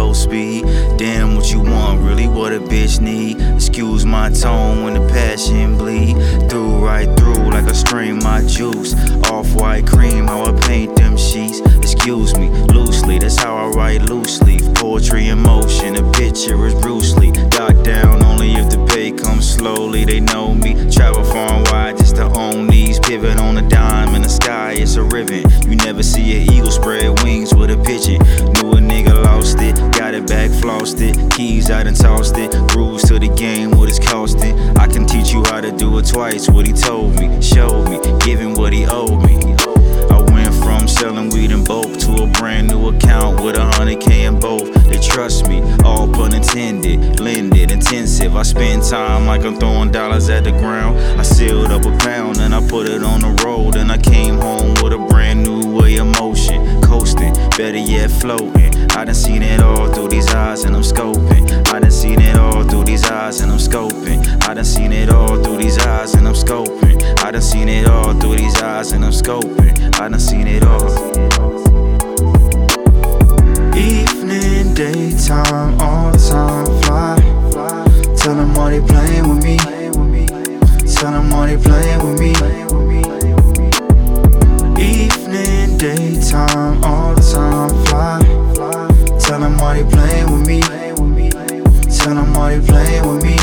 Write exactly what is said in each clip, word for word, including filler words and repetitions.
low speed. Damn, what you want, really what a bitch need. Excuse my tone when the passion bleed through, right through like I strain my juice. Off-white cream, how I paint them sheets. Excuse me, loosely, that's how I write loosely. Poetry in motion, the picture is Bruce Lee. Got down only if the pay comes slowly. They know me, travel far and wide just to own these. Pivot on a dime in the sky, it's a ribbon. You never see an eagle spread wings with a pigeon. Knew a nigga lost it, got it back, flossed it. Keys I done tossed it, rules to the game, what it's costing. I can teach you how to do it twice, what he told me, showed me, giving what he owed me. I went from selling weed in bulk to a brand new account with a hundred K in both. They trust me, all pun intended, lended, intensive. I spend time like I'm throwing dollars at the ground. I sealed up a pound and I put it on the road. And I came home with a brand new way of motion. Coasting, better yet floating. I done seen it all through these eyes and I'm scoping. I done seen it all through these eyes and I'm scoping. I done seen it all through these eyes and I'm scoping. I done seen it all through these eyes and I'm scoping. I done seen it all. Evening, daytime, all the time fly. Tell them all they playing with me. Tell them all they playing with me. Evening, daytime, all the time fly. Tell them all they playing with me. Tell them all they playing with me.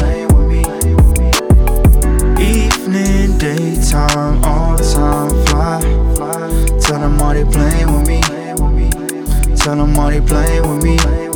Evening, daytime, all the time fly. Tell them all they playing with me. Tell them all they playing with me.